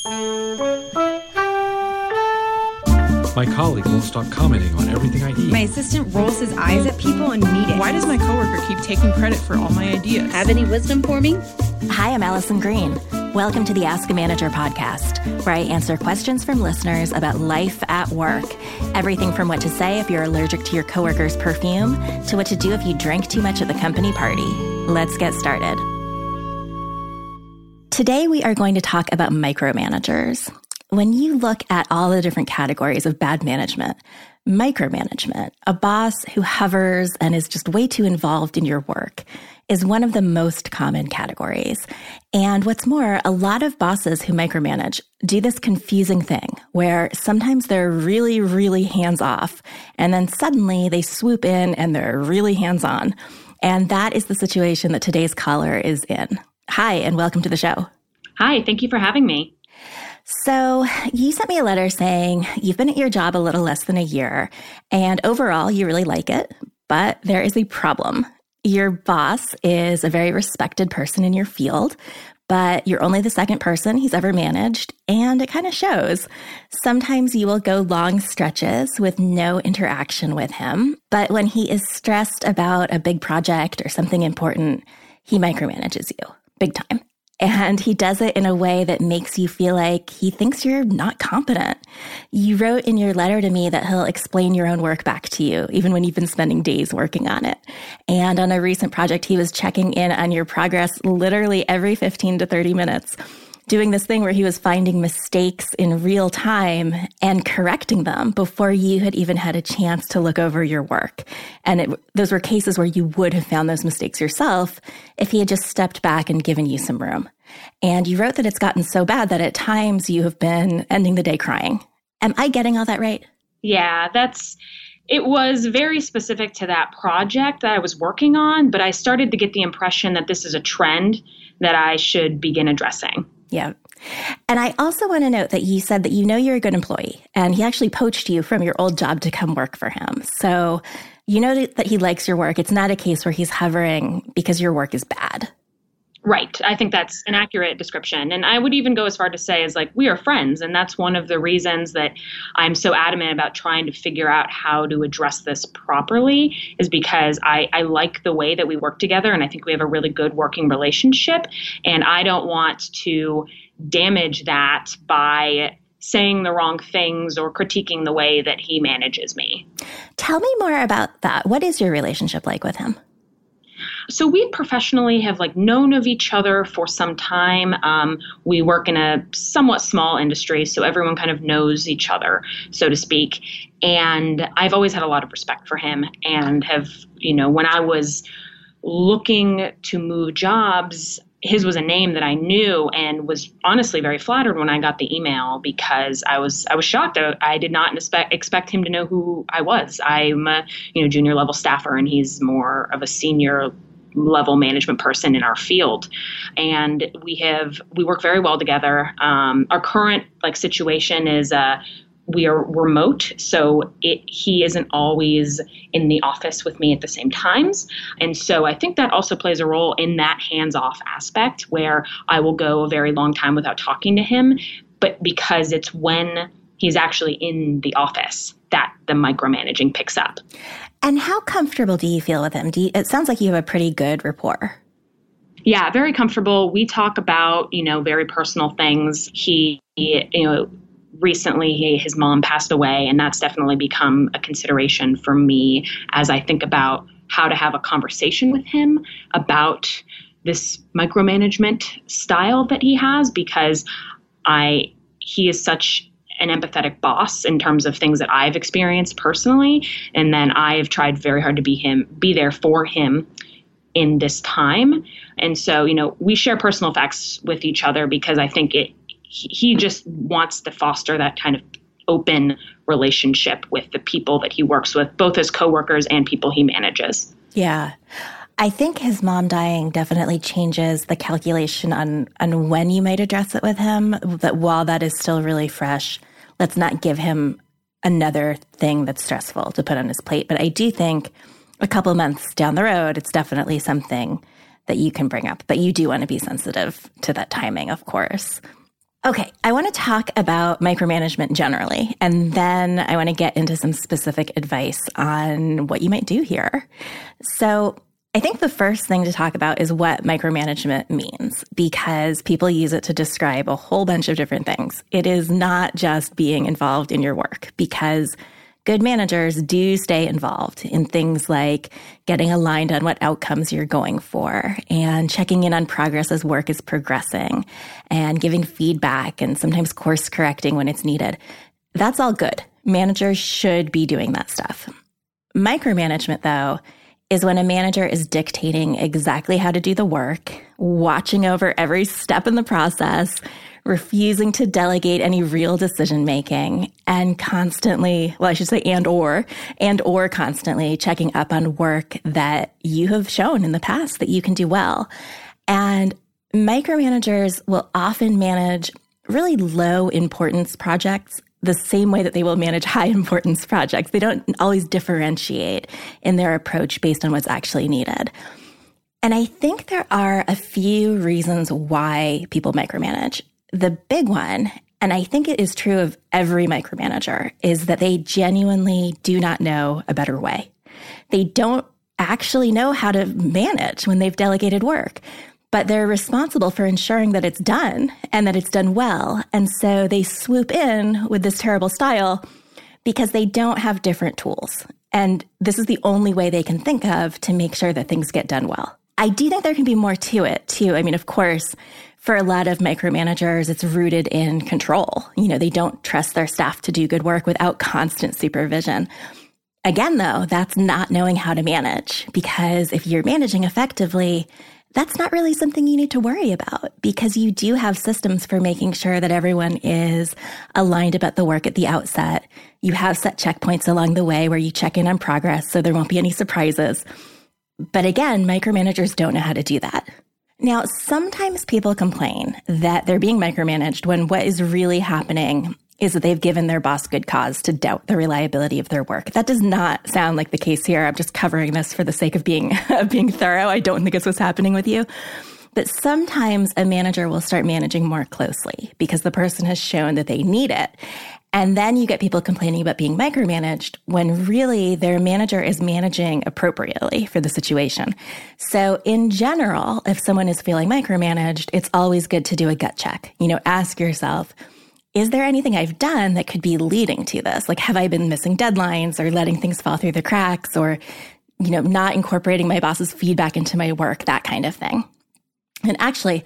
My colleague won't stop commenting on everything I eat. My assistant rolls his eyes at people in meetings. Why does my coworker keep taking credit for all my ideas? Have any wisdom for me? Hi, I'm Allison Green. Welcome to the Ask a Manager podcast, where I answer questions from listeners about life at work. Everything from what to say if you're allergic to your coworker's perfume to what to do if you drink too much at the company party. Let's get started. Today, we are going to talk about micromanagers. When you look at all the different categories of bad management, micromanagement, a boss who hovers and is just way too involved in your work, is one of the most common categories. And what's more, a lot of bosses who micromanage do this confusing thing where sometimes they're really, really hands-off, and then suddenly they swoop in and they're really hands-on. And that is the situation that today's caller is in. Hi, and welcome to the show. Hi, thank you for having me. So you sent me a letter saying you've been at your job a little less than a year, and overall you really like it, but there is a problem. Your boss is a very respected person in your field, but you're only the second person he's ever managed, and it kind of shows. Sometimes you will go long stretches with no interaction with him, but when he is stressed about a big project or something important, he micromanages you big time. And he does it in a way that makes you feel like he thinks you're not competent. You wrote in your letter to me that he'll explain your own work back to you, even when you've been spending days working on it. And on a recent project, he was checking in on your progress literally every 15 to 30 minutes, doing this thing where he was finding mistakes in real time and correcting them before you had even had a chance to look over your work. And those were cases where you would have found those mistakes yourself if he had just stepped back and given you some room. And you wrote that it's gotten so bad that at times you have been ending the day crying. Am I getting all that right? Yeah, it was very specific to that project that I was working on, but I started to get the impression that this is a trend that I should begin addressing. Yeah. And I also want to note that you said that you know you're a good employee, and he actually poached you from your old job to come work for him. So you know that he likes your work. It's not a case where he's hovering because your work is bad. Right. I think that's an accurate description. And I would even go as far to say as like, we are friends. And that's one of the reasons that I'm so adamant about trying to figure out how to address this properly is because I like the way that we work together. And I think we have a really good working relationship. And I don't want to damage that by saying the wrong things or critiquing the way that he manages me. Tell me more about that. What is your relationship like with him? So we professionally have known of each other for some time. We work in a somewhat small industry, so everyone kind of knows each other, so to speak. And I've always had a lot of respect for him and have, when I was looking to move jobs, his was a name that I knew and was honestly very flattered when I got the email because I was shocked. I did not expect him to know who I was. I'm a junior level staffer and he's more of a senior level management person in our field. And we work very well together. Our current situation is we are remote, so he isn't always in the office with me at the same times. And so I think that also plays a role in that hands-off aspect where I will go a very long time without talking to him, but because it's when he's actually in the office that the micromanaging picks up. And how comfortable do you feel with him? It sounds like you have a pretty good rapport. Yeah, very comfortable. We talk about, very personal things. Recently, his mom passed away, and that's definitely become a consideration for me as I think about how to have a conversation with him about this micromanagement style that he has, because he is such an empathetic boss in terms of things that I've experienced personally, and then I've tried very hard to be there for him in this time. And so, we share personal facts with each other because I think he just wants to foster that kind of open relationship with the people that he works with, both as coworkers and people he manages. Yeah. I think his mom dying definitely changes the calculation on when you might address it with him, that while that is still really fresh, let's not give him another thing that's stressful to put on his plate. But I do think a couple months down the road, it's definitely something that you can bring up. But you do want to be sensitive to that timing, of course. Okay, I want to talk about micromanagement generally, and then I want to get into some specific advice on what you might do here. So I think the first thing to talk about is what micromanagement means, because people use it to describe a whole bunch of different things. It is not just being involved in your work, because good managers do stay involved in things like getting aligned on what outcomes you're going for and checking in on progress as work is progressing and giving feedback and sometimes course correcting when it's needed. That's all good. Managers should be doing that stuff. Micromanagement, though, is when a manager is dictating exactly how to do the work, watching over every step in the process, refusing to delegate any real decision making, and constantly, well, I should say and or constantly checking up on work that you have shown in the past that you can do well. And micromanagers will often manage really low importance projects the same way that they will manage high importance projects. They don't always differentiate in their approach based on what's actually needed. And I think there are a few reasons why people micromanage. The big one, and I think it is true of every micromanager, is that they genuinely do not know a better way. They don't actually know how to manage when they've delegated work, but they're responsible for ensuring that it's done and that it's done well. And so they swoop in with this terrible style because they don't have different tools. And this is the only way they can think of to make sure that things get done well. I do think there can be more to it, too. I mean, of course, for a lot of micromanagers, it's rooted in control. They don't trust their staff to do good work without constant supervision. Again, though, that's not knowing how to manage, because if you're managing effectively, that's not really something you need to worry about, because you do have systems for making sure that everyone is aligned about the work at the outset. You have set checkpoints along the way where you check in on progress so there won't be any surprises. But again, micromanagers don't know how to do that. Now, sometimes people complain that they're being micromanaged when what is really happening is that they've given their boss good cause to doubt the reliability of their work. That does not sound like the case here. I'm just covering this for the sake of being thorough. I don't think it's what's happening with you. But sometimes a manager will start managing more closely because the person has shown that they need it. And then you get people complaining about being micromanaged when really their manager is managing appropriately for the situation. So in general, if someone is feeling micromanaged, it's always good to do a gut check. Ask yourself, is there anything I've done that could be leading to this? Like, have I been missing deadlines or letting things fall through the cracks or, not incorporating my boss's feedback into my work, that kind of thing? And actually,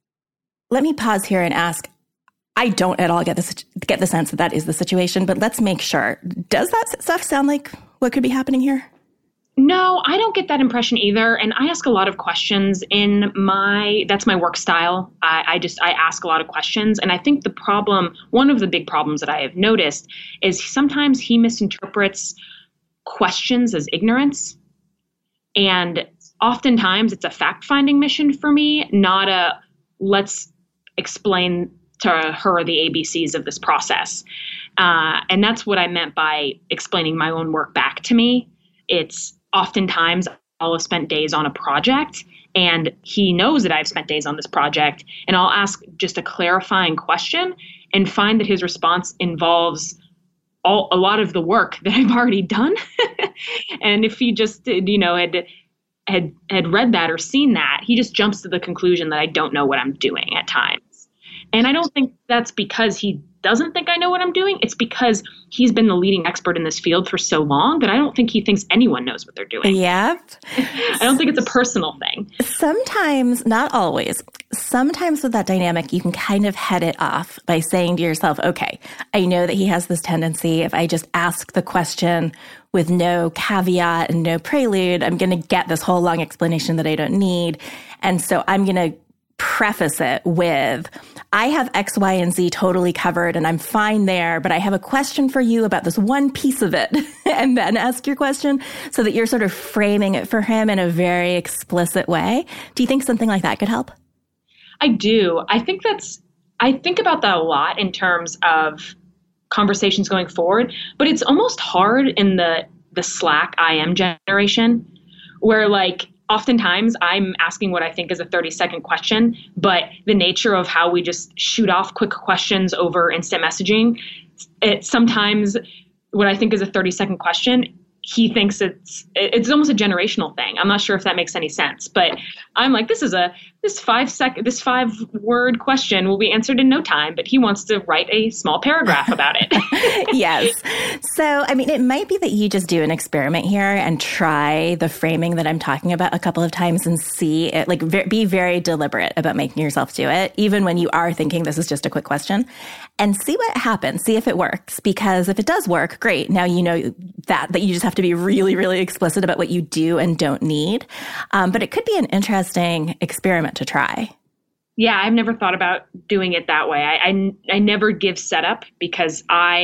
let me pause here and ask, I don't at all get the sense that that is the situation, but let's make sure. Does that stuff sound like what could be happening here? No, I don't get that impression either. And I ask a lot of questions that's my work style. I ask a lot of questions. And I think one of the big problems that I have noticed is sometimes he misinterprets questions as ignorance. And oftentimes it's a fact-finding mission for me, not a let's explain to her the ABCs of this process. And that's what I meant by explaining my own work back to me. It's oftentimes I'll have spent days on a project and he knows that I've spent days on this project, and I'll ask just a clarifying question and find that his response involves a lot of the work that I've already done. And if he just, had read that or seen that, he just jumps to the conclusion that I don't know what I'm doing at times. And I don't think that's because he doesn't think I know what I'm doing. It's because he's been the leading expert in this field for so long that I don't think he thinks anyone knows what they're doing. Yep. I don't think it's a personal thing. Sometimes, not always, sometimes with that dynamic, you can kind of head it off by saying to yourself, okay, I know that he has this tendency. If I just ask the question with no caveat and no prelude, I'm going to get this whole long explanation that I don't need. And so I'm going to preface it with, I have X, Y, and Z totally covered and I'm fine there, but I have a question for you about this one piece of it. And then ask your question so that you're sort of framing it for him in a very explicit way. Do you think something like that could help? I do. I think about that a lot in terms of conversations going forward, but it's almost hard in the Slack IM generation where oftentimes I'm asking what I think is a 30-second question, but the nature of how we just shoot off quick questions over instant messaging, sometimes what I think is a 30-second question, he thinks it's almost a generational thing. I'm not sure if that makes any sense, but I'm like, this 5-word question will be answered in no time, but he wants to write a small paragraph about it. Yes. So, I mean, it might be that you just do an experiment here and try the framing that I'm talking about a couple of times and see it, like be very deliberate about making yourself do it, even when you are thinking this is just a quick question, and see what happens, see if it works. Because if it does work, great. Now you know that you just have to be really, really explicit about what you do and don't need. But it could be an interesting experiment to try. Yeah, I've never thought about doing it that way. I never give setup because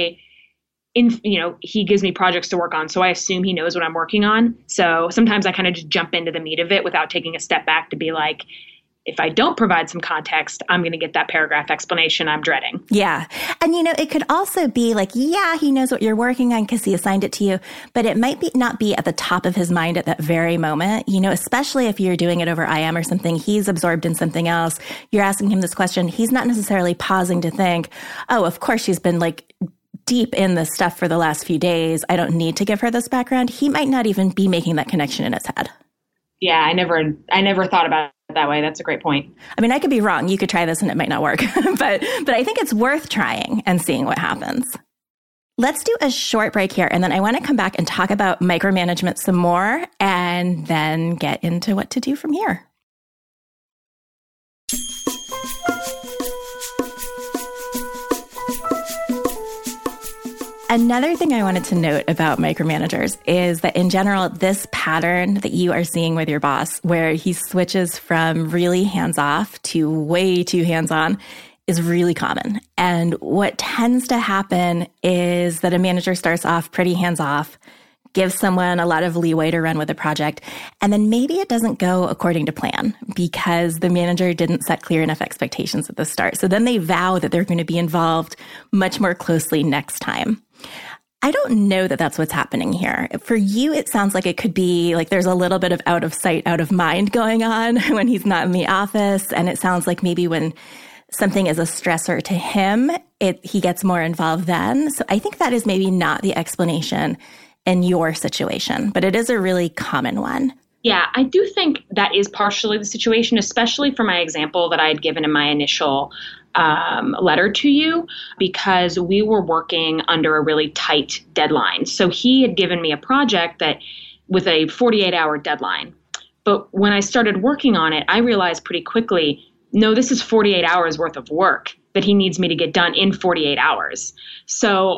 he gives me projects to work on, so I assume he knows what I'm working on. So sometimes I kind of just jump into the meat of it without taking a step back to be like, if I don't provide some context, I'm going to get that paragraph explanation I'm dreading. Yeah. And, it could also be like, yeah, he knows what you're working on because he assigned it to you, but it might not be at the top of his mind at that very moment, especially if you're doing it over IM or something, he's absorbed in something else. You're asking him this question. He's not necessarily pausing to think, oh, of course she's been like deep in this stuff for the last few days. I don't need to give her this background. He might not even be making that connection in his head. Yeah, I never thought about it that way. That's a great point. I mean, I could be wrong. You could try this and it might not work, but I think it's worth trying and seeing what happens. Let's do a short break here, and then I want to come back and talk about micromanagement some more and then get into what to do from here. Another thing I wanted to note about micromanagers is that in general, this pattern that you are seeing with your boss, where he switches from really hands-off to way too hands-on, is really common. And what tends to happen is that a manager starts off pretty hands-off, gives someone a lot of leeway to run with a project, and then maybe it doesn't go according to plan because the manager didn't set clear enough expectations at the start. So then they vow that they're going to be involved much more closely next time. I don't know that that's what's happening here. For you, it sounds like it could be like there's a little bit of out of sight, out of mind going on when he's not in the office. And it sounds like maybe when something is a stressor to him, he gets more involved then. So I think that is maybe not the explanation in your situation, but it is a really common one. Yeah, I do think that is partially the situation, especially for my example that I had given in my initial letter to you, because we were working under a really tight deadline. So he had given me a project that with a 48-hour deadline. But when I started working on it, I realized pretty quickly, no, this is 48 hours worth of work that he needs me to get done in 48 hours. So,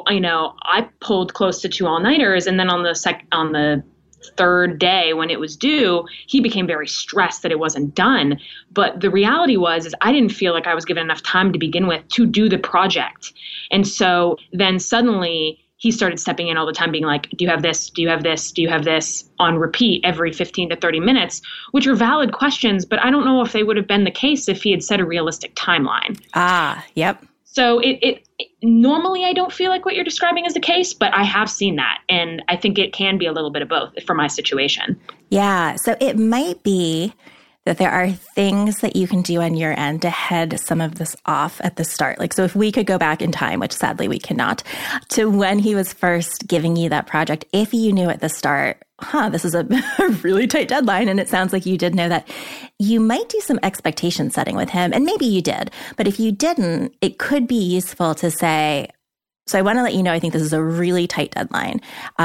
I pulled close to 2 all-nighters, and then on the third day when it was due, he became very stressed that it wasn't done. But the reality is I didn't feel like I was given enough time to begin with to do the project. And so then suddenly he started stepping in all the time, being like, do you have this? Do you have this? Do you have this? On repeat every 15 to 30 minutes, which are valid questions, but I don't know if they would have been the case if he had set a realistic timeline. Yep. So it normally I don't feel like what you're describing is the case, but I have seen that. And I think it can be a little bit of both for my situation. Yeah. So it might be that there are things that you can do on your end to head some of this off at the start. Like, so if we could go back in time, which sadly we cannot, to when he was first giving you that project, if you knew at the start, this is a really tight deadline, and it sounds like you did know that, you might do some expectation setting with him, and maybe you did. But if you didn't, it could be useful to say, so I want to let you know, I think this is a really tight deadline.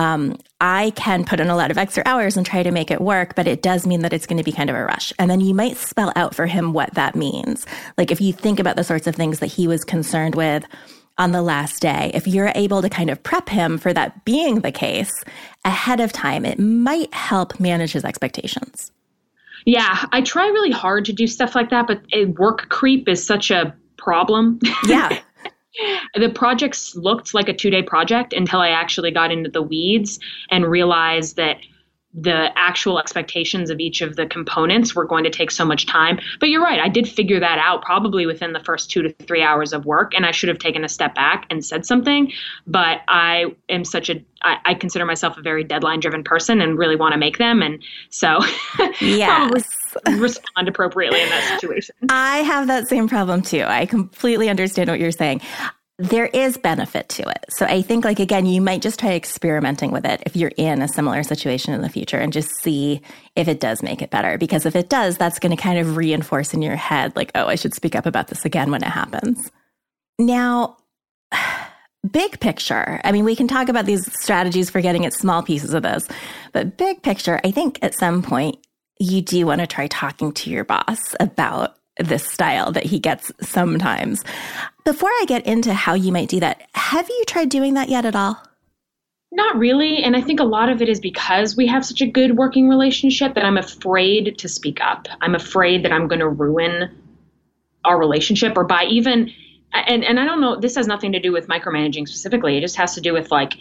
I can put in a lot of extra hours and try to make it work, but it does mean that it's going to be kind of a rush. And then you might spell out for him what that means. Like if you think about the sorts of things that he was concerned with on the last day, if you're able to kind of prep him for that being the case ahead of time, it might help manage his expectations. Yeah, I try really hard to do stuff like that, but work creep is such a problem. Yeah. The projects looked like a 2-day project until I actually got into the weeds and realized that the actual expectations of each of the components were going to take so much time. But you're right. I did figure that out probably within the first 2 to 3 hours of work. And I should have taken a step back and said something. But I am I consider myself a very deadline driven person and really want to make them. And so probably respond appropriately in that situation. I have that same problem too. I completely understand what you're saying. There is benefit to it. So I think, like, again, you might just try experimenting with it if you're in a similar situation in the future and just see if it does make it better. Because if it does, that's going to kind of reinforce in your head, like, oh, I should speak up about this again when it happens. Now, big picture, I mean, we can talk about these strategies for getting at small pieces of this, but big picture, I think at some point you do want to try talking to your boss about this style that he gets sometimes. Before I get into how you might do that, have you tried doing that yet at all? Not really. And I think a lot of it is because we have such a good working relationship that I'm afraid to speak up. I'm afraid that I'm going to ruin our relationship, or by even, and I don't know, this has nothing to do with micromanaging specifically. It just has to do with like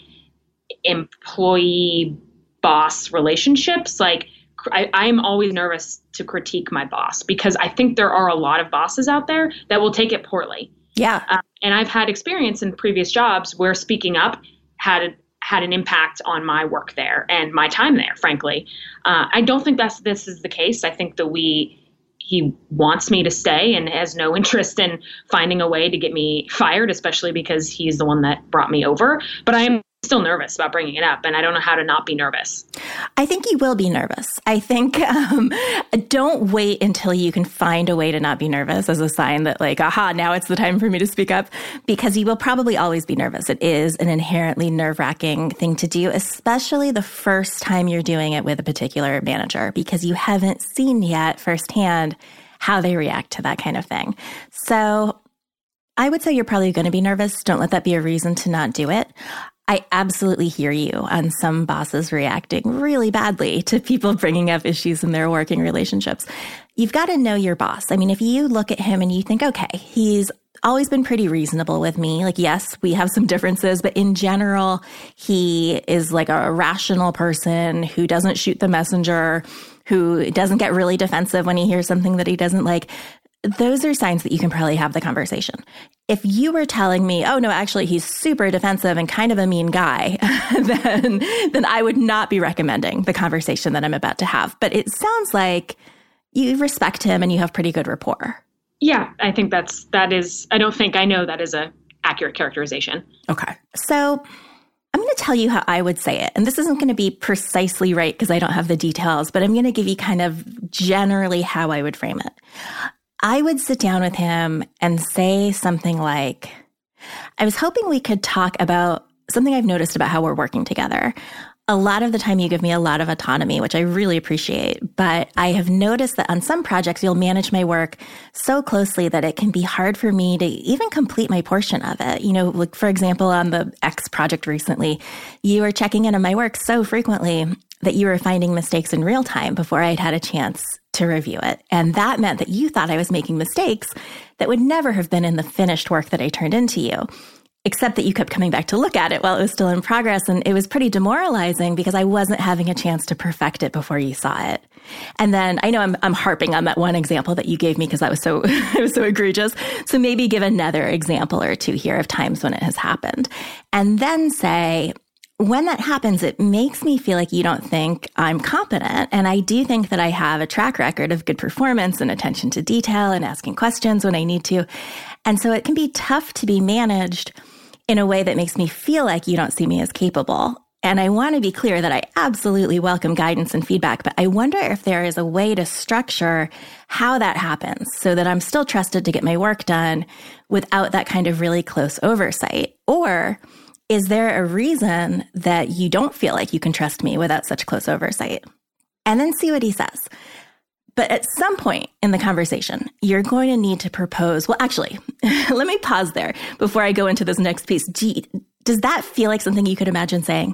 employee boss relationships. Like, I'm always nervous to critique my boss because I think there are a lot of bosses out there that will take it poorly. Yeah. And I've had experience in previous jobs where speaking up had an impact on my work there and my time there, frankly. I don't think this is the case. I think that he wants me to stay and has no interest in finding a way to get me fired, especially because he's the one that brought me over. But I am still nervous about bringing it up, and I don't know how to not be nervous. I think you will be nervous. I think don't wait until you can find a way to not be nervous as a sign that, like, aha, now it's the time for me to speak up, because you will probably always be nervous. It is an inherently nerve-wracking thing to do, especially the first time you're doing it with a particular manager, because you haven't seen yet firsthand how they react to that kind of thing. So I would say you're probably going to be nervous. Don't let that be a reason to not do it. I absolutely hear you on some bosses reacting really badly to people bringing up issues in their working relationships. You've got to know your boss. I mean, if you look at him and you think, okay, he's always been pretty reasonable with me. Like, yes, we have some differences, but in general, he is like a rational person who doesn't shoot the messenger, who doesn't get really defensive when he hears something that he doesn't like. Those are signs that you can probably have the conversation. If you were telling me, oh, no, actually, he's super defensive and kind of a mean guy, then I would not be recommending the conversation that I'm about to have. But it sounds like you respect him and you have pretty good rapport. Yeah, I think I know that is a accurate characterization. Okay. So I'm going to tell you how I would say it. And this isn't going to be precisely right because I don't have the details, but I'm going to give you kind of generally how I would frame it. I would sit down with him and say something like, I was hoping we could talk about something I've noticed about how we're working together. A lot of the time you give me a lot of autonomy, which I really appreciate, but I have noticed that on some projects you'll manage my work so closely that it can be hard for me to even complete my portion of it. You know, like for example, on the X project recently, you were checking in on my work so frequently that you were finding mistakes in real time before I'd had a chance to review it. And that meant that you thought I was making mistakes that would never have been in the finished work that I turned into you, except that you kept coming back to look at it while it was still in progress. And it was pretty demoralizing because I wasn't having a chance to perfect it before you saw it. And then I know I'm harping on that one example that you gave me because that was so, it was so egregious. So maybe give another example or two here of times when it has happened. And then say, when that happens, it makes me feel like you don't think I'm competent. And I do think that I have a track record of good performance and attention to detail and asking questions when I need to. And so it can be tough to be managed in a way that makes me feel like you don't see me as capable. And I want to be clear that I absolutely welcome guidance and feedback, but I wonder if there is a way to structure how that happens so that I'm still trusted to get my work done without that kind of really close oversight. Or is there a reason that you don't feel like you can trust me without such close oversight? And then see what he says. But at some point in the conversation, you're going to need to propose. Well, actually, let me pause there before I go into this next piece. Does that feel like something you could imagine saying?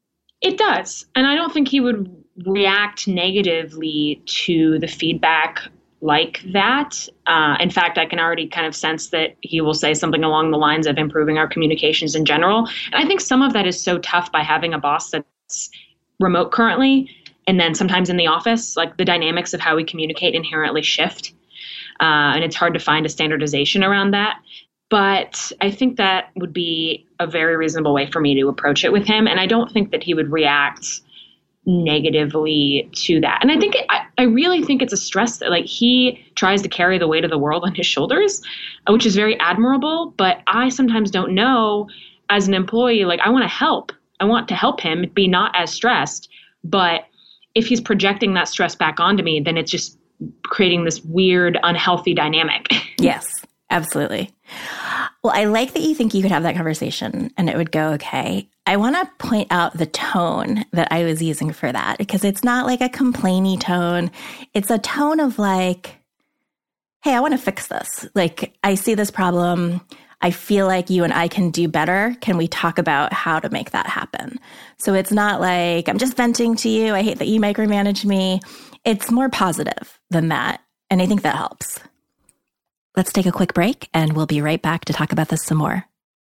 It does. And I don't think he would react negatively to the feedback like that. In fact, I can already kind of sense that he will say something along the lines of improving our communications in general. And I think some of that is so tough by having a boss that's remote currently And then sometimes in the office, like the dynamics of how we communicate inherently shift. And it's hard to find a standardization around that. But I think that would be a very reasonable way for me to approach it with him. And I don't think that he would react negatively to that. And I think I really think it's a stress that like he tries to carry the weight of the world on his shoulders, which is very admirable. But I sometimes don't know as an employee, like I want to help. I want to help him be not as stressed. But if he's projecting that stress back onto me, then it's just creating this weird, unhealthy dynamic. Yes, absolutely. Well, I like that you think you could have that conversation and it would go okay. I want to point out the tone that I was using for that, because it's not like a complainy tone. It's a tone of like, hey, I want to fix this. Like, I see this problem. I feel like you and I can do better. Can we talk about how to make that happen? So it's not like, I'm just venting to you. I hate that you micromanage me. It's more positive than that. And I think that helps. Let's take a quick break and we'll be right back to talk about this some more.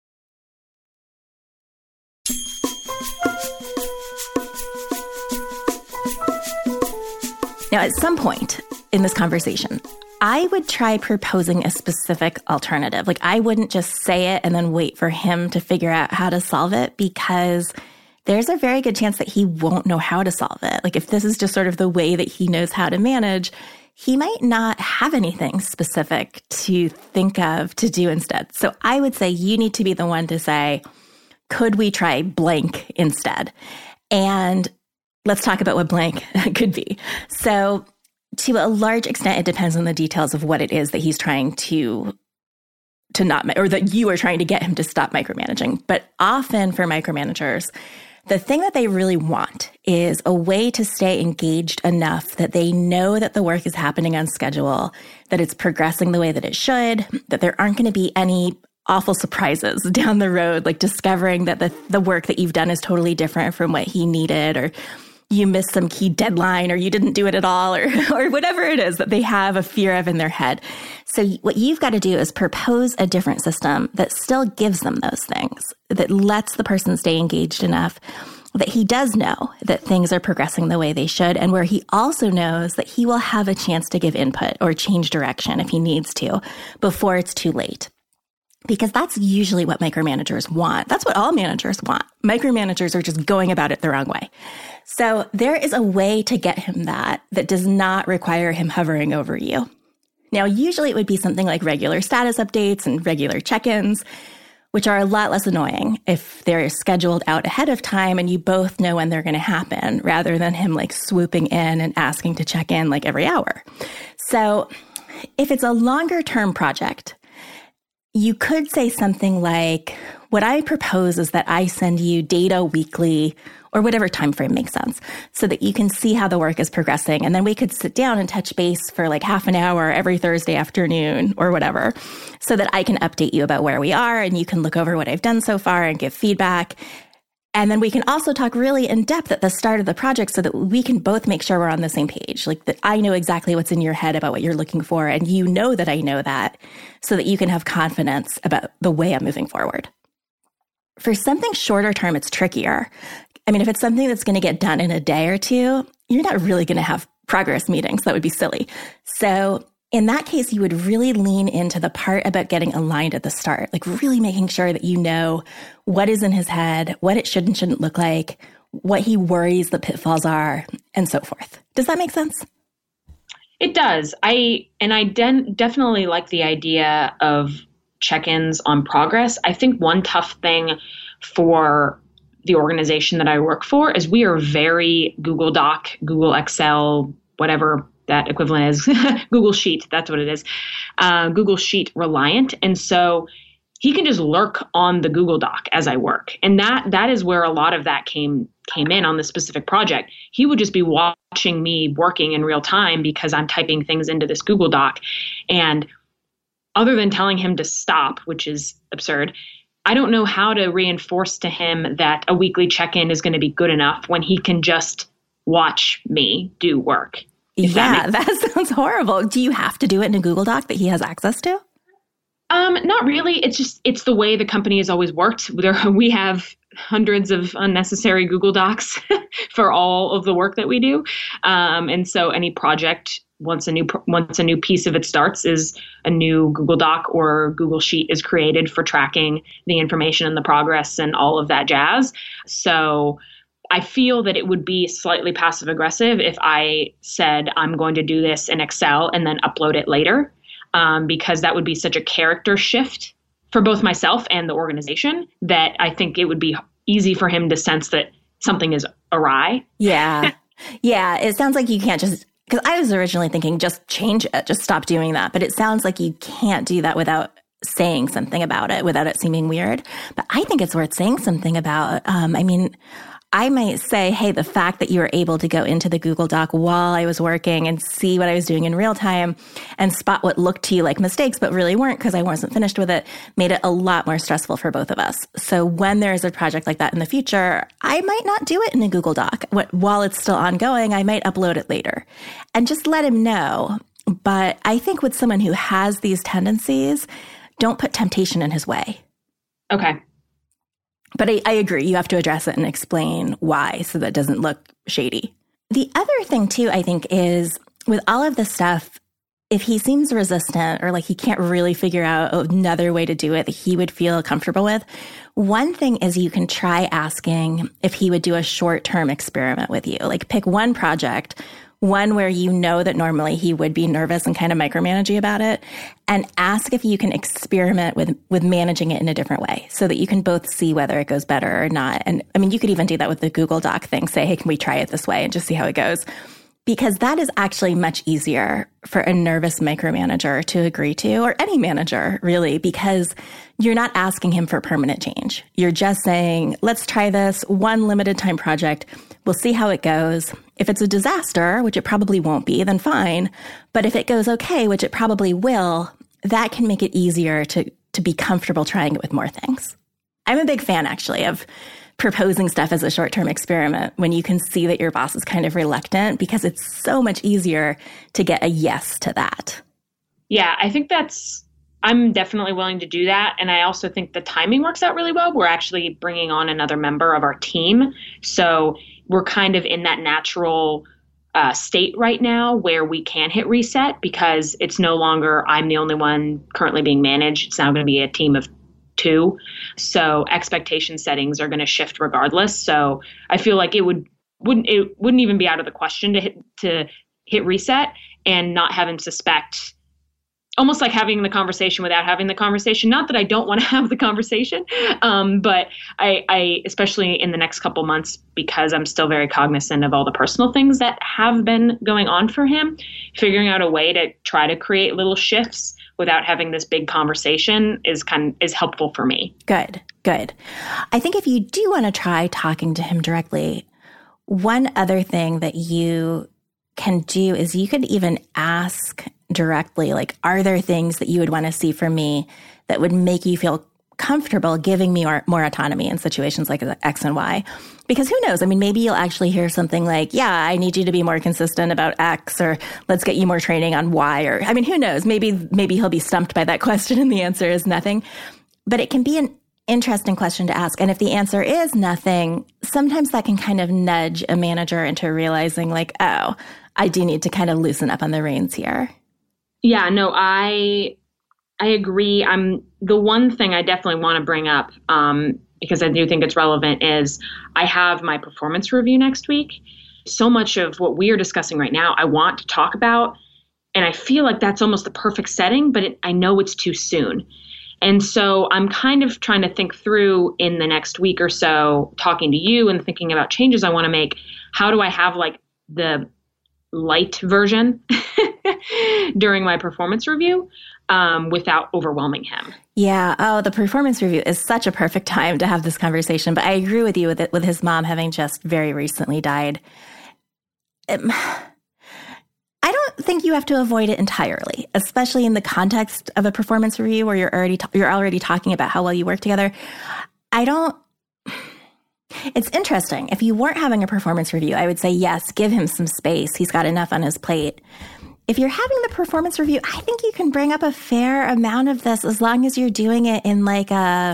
Now, at some point in this conversation, I would try proposing a specific alternative. Like, I wouldn't just say it and then wait for him to figure out how to solve it, because there's a very good chance that he won't know how to solve it. Like, if this is just sort of the way that he knows how to manage, he might not have anything specific to think of to do instead. So I would say you need to be the one to say, could we try blank instead? And let's talk about what blank could be. So to a large extent, it depends on the details of what it is that he's trying to not, or that you are trying to get him to stop micromanaging. But often for micromanagers, the thing that they really want is a way to stay engaged enough that they know that the work is happening on schedule, that it's progressing the way that it should, that there aren't going to be any awful surprises down the road, like discovering that the work that you've done is totally different from what he needed, or you missed some key deadline, or you didn't do it at all, or whatever it is that they have a fear of in their head. So what you've got to do is propose a different system that still gives them those things, that lets the person stay engaged enough that he does know that things are progressing the way they should, and where he also knows that he will have a chance to give input or change direction if he needs to before it's too late. Because that's usually what micromanagers want. That's what all managers want. Micromanagers are just going about it the wrong way. So there is a way to get him that does not require him hovering over you. Now, usually it would be something like regular status updates and regular check-ins, which are a lot less annoying if they're scheduled out ahead of time and you both know when they're going to happen, rather than him like swooping in and asking to check in like every hour. So if it's a longer term project, you could say something like, what I propose is that I send you data weekly, or whatever time frame makes sense, so that you can see how the work is progressing. And then we could sit down and touch base for like half an hour every Thursday afternoon or whatever, so that I can update you about where we are and you can look over what I've done so far and give feedback. And then we can also talk really in depth at the start of the project so that we can both make sure we're on the same page. Like that I know exactly what's in your head about what you're looking for, and you know that I know that, so that you can have confidence about the way I'm moving forward. For something shorter term, it's trickier. I mean, if it's something that's going to get done in a day or two, you're not really going to have progress meetings. That would be silly. So in that case, you would really lean into the part about getting aligned at the start, like really making sure that you know what is in his head, what it should and shouldn't look like, what he worries the pitfalls are, and so forth. Does that make sense? It does. I definitely like the idea of check-ins on progress. I think one tough thing for the organization that I work for is we are very Google Doc, Google Excel, whatever that equivalent is, Google Sheet, that's what it is, Google Sheet reliant. And so he can just lurk on the Google Doc as I work. And that is where a lot of that came in on this specific project. He would just be watching me working in real time because I'm typing things into this Google Doc. And other than telling him to stop, which is absurd, I don't know how to reinforce to him that a weekly check-in is going to be good enough when he can just watch me do work. Yeah, that sounds horrible. Do you have to do it in a Google Doc that he has access to? Not really. It's the way the company has always worked. We have hundreds of unnecessary Google Docs for all of the work that we do. And so any project, once a new piece of it starts, is a new Google Doc or Google Sheet is created for tracking the information and the progress and all of that jazz. So I feel that it would be slightly passive aggressive if I said I'm going to do this in Excel and then upload it later. Because that would be such a character shift for both myself and the organization that I think it would be easy for him to sense that something is awry. Yeah. Yeah. It sounds like you can't just, because I was originally thinking just change it, just stop doing that. But it sounds like you can't do that without saying something about it, without it seeming weird. But I think it's worth saying something about. I might say, hey, the fact that you were able to go into the Google Doc while I was working and see what I was doing in real time and spot what looked to you like mistakes, but really weren't because I wasn't finished with it, made it a lot more stressful for both of us. So when there's a project like that in the future, I might not do it in a Google Doc. While it's still ongoing, I might upload it later and just let him know. But I think with someone who has these tendencies, don't put temptation in his way. Okay. But I agree. You have to address it and explain why so that it doesn't look shady. The other thing, too, I think, is with all of this stuff, if he seems resistant or like he can't really figure out another way to do it that he would feel comfortable with, one thing is you can try asking if he would do a short-term experiment with you. Like pick one project, one where you know that normally he would be nervous and kind of micromanaging about it, and ask if you can experiment with managing it in a different way so that you can both see whether it goes better or not. And I mean, you could even do that with the Google Doc thing. Say, hey, can we try it this way and just see how it goes? Because that is actually much easier for a nervous micromanager to agree to, or any manager really, because you're not asking him for permanent change. You're just saying, let's try this one limited time project. We'll see how it goes. If it's a disaster, which it probably won't be, then fine. But if it goes okay, which it probably will, that can make it easier to be comfortable trying it with more things. I'm a big fan, actually, of proposing stuff as a short-term experiment when you can see that your boss is kind of reluctant, because it's so much easier to get a yes to that. Yeah, I think I'm definitely willing to do that. And I also think the timing works out really well. We're actually bringing on another member of our team. So we're kind of in that natural state right now where we can hit reset, because it's no longer I'm the only one currently being managed. It's now going to be a team of 2. So expectation settings are going to shift regardless. So I feel like it wouldn't even be out of the question to hit reset and not have him suspect, almost like having the conversation without having the conversation. Not that I don't want to have the conversation, but I, especially in the next couple months, because I'm still very cognizant of all the personal things that have been going on for him, figuring out a way to try to create little shifts without having this big conversation is helpful for me. Good. I think if you do want to try talking to him directly, one other thing that you can do is you could even ask directly, like, are there things that you would want to see from me that would make you feel comfortable giving me more autonomy in situations like X and Y? Because who knows? I mean, maybe you'll actually hear something like, yeah, I need you to be more consistent about X, or let's get you more training on Y, or, I mean, who knows? Maybe he'll be stumped by that question and the answer is nothing. But it can be an interesting question to ask. And if the answer is nothing, sometimes that can kind of nudge a manager into realizing like, oh, I do need to kind of loosen up on the reins here. Yeah, no, I agree. The one thing I definitely want to bring up, because I do think it's relevant, is I have my performance review next week. So much of what we are discussing right now, I want to talk about, and I feel like that's almost the perfect setting, but I know it's too soon. And so I'm kind of trying to think through in the next week or so, talking to you and thinking about changes I want to make. How do I have like the light version during my performance review without overwhelming him? Yeah. Oh, the performance review is such a perfect time to have this conversation. But I agree with you with his mom having just very recently died. I don't think you have to avoid it entirely, especially in the context of a performance review where you're already talking about how well you work together. It's interesting. If you weren't having a performance review, I would say, yes, give him some space. He's got enough on his plate. if you're having the performance review, I think you can bring up a fair amount of this as long as you're doing it in like a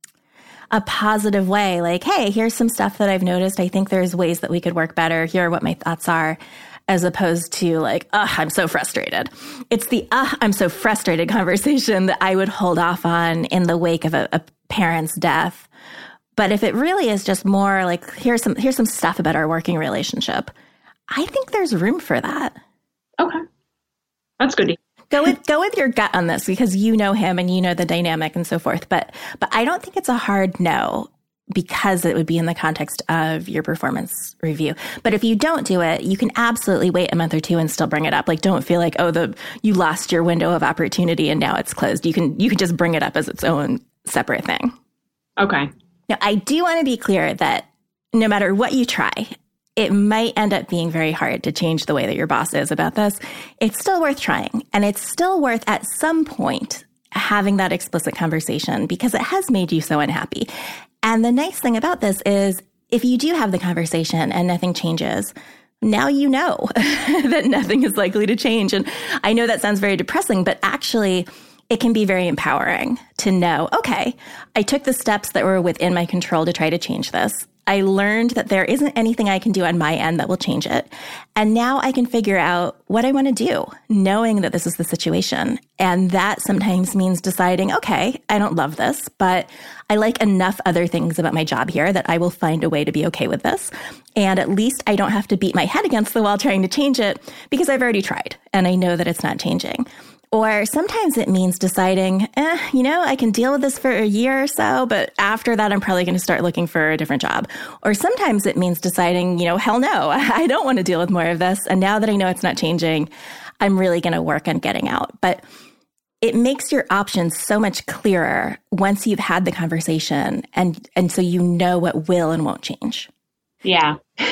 positive way. Like, hey, here's some stuff that I've noticed. I think there's ways that we could work better. Here are what my thoughts are, as opposed to like, I'm so frustrated. It's the I'm so frustrated conversation that I would hold off on in the wake of a parent's death. But if it really is just more like, here's some stuff about our working relationship, I think there's room for that. Okay. That's good. Go with your gut on this because you know him and you know the dynamic and so forth. But I don't think it's a hard no because it would be in the context of your performance review. But if you don't do it, you can absolutely wait a month or two and still bring it up. Like, don't feel like, you lost your window of opportunity and now it's closed. You can just bring it up as its own separate thing. Okay. Now, I do want to be clear that no matter what you try, it might end up being very hard to change the way that your boss is about this. It's still worth trying. And it's still worth at some point having that explicit conversation because it has made you so unhappy. And the nice thing about this is if you do have the conversation and nothing changes, now you know that nothing is likely to change. And I know that sounds very depressing, but actually it can be very empowering to know, okay, I took the steps that were within my control to try to change this. I learned that there isn't anything I can do on my end that will change it. And now I can figure out what I want to do, knowing that this is the situation. And that sometimes means deciding, okay, I don't love this, but I like enough other things about my job here that I will find a way to be okay with this. And at least I don't have to beat my head against the wall trying to change it because I've already tried and I know that it's not changing. Or sometimes it means deciding, I can deal with this for a year or so, but after that, I'm probably going to start looking for a different job. Or sometimes it means deciding, hell no, I don't want to deal with more of this. And now that I know it's not changing, I'm really going to work on getting out. But it makes your options so much clearer once you've had the conversation. And so you know what will and won't change. Yeah.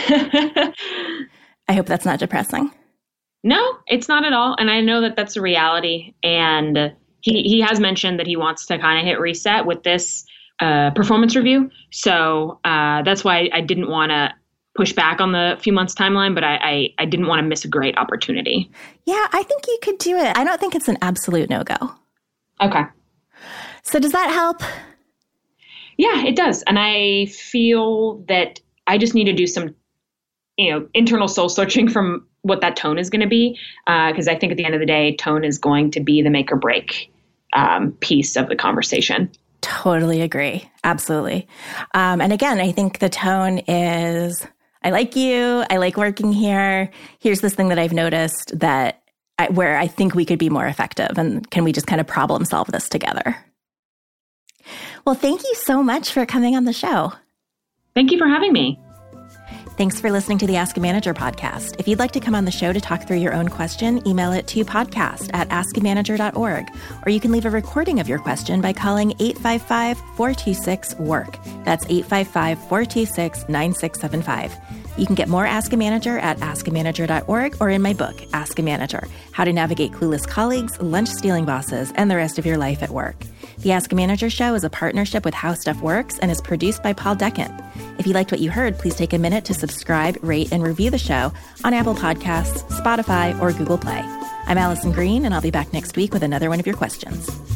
I hope that's not depressing. No, it's not at all. And I know that that's a reality. And he has mentioned that he wants to kind of hit reset with this performance review. So that's why I didn't want to push back on the few months timeline, but I didn't want to miss a great opportunity. Yeah, I think you could do it. I don't think it's an absolute no-go. Okay. So does that help? Yeah, it does. And I feel that I just need to do some, internal soul searching from what that tone is going to be. Because I think at the end of the day, tone is going to be the make or break piece of the conversation. Totally agree. Absolutely. And again, I think the tone is, I like you. I like working here. Here's this thing that I've noticed where I think we could be more effective. And can we just kind of problem solve this together? Well, thank you so much for coming on the show. Thank you for having me. Thanks for listening to the Ask a Manager podcast. If you'd like to come on the show to talk through your own question, email it to podcast@askamanager.org, or you can leave a recording of your question by calling 855-426-WORK. That's 855-426-9675. You can get more Ask a Manager at askamanager.org or in my book, Ask a Manager, How to Navigate Clueless Colleagues, Lunch-Stealing Bosses, and the Rest of Your Life at Work. The Ask a Manager show is a partnership with How Stuff Works and is produced by Paul Decken. If you liked what you heard, please take a minute to subscribe, rate, and review the show on Apple Podcasts, Spotify, or Google Play. I'm Allison Green, and I'll be back next week with another one of your questions.